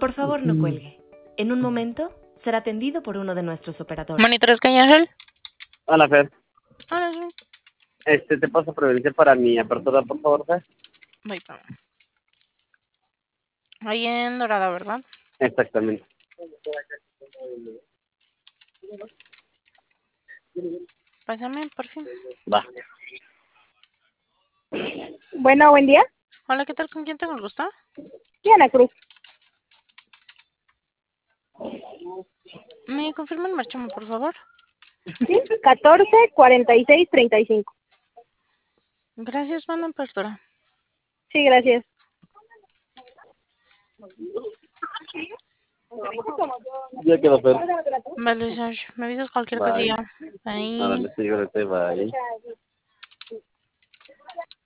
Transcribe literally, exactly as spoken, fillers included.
Por favor, no cuelgue. En un momento será atendido por uno de nuestros operadores. ¿Monitores Caña Ángel? Hola, Fer. Hola, sí. Este, ¿te paso prevenir para mi apertura, por favor, Fer? Voy para... Ahí en Dorada, ¿verdad? Exactamente. Pásame, por fin. Va. Bueno, buen día. Hola, ¿qué tal? ¿Con quién tengo el gusto? Diana Cruz. ¿Me confirma el marchamo, por favor? Sí, catorce, cuarenta y seis, treinta y cinco. Gracias, manda apertura. Sí, gracias. Ya quedó, Fer. Vale, Sergio, me avisas cualquier Bye. cosilla. Ahí. Ándale, sí, ahorita va ahí.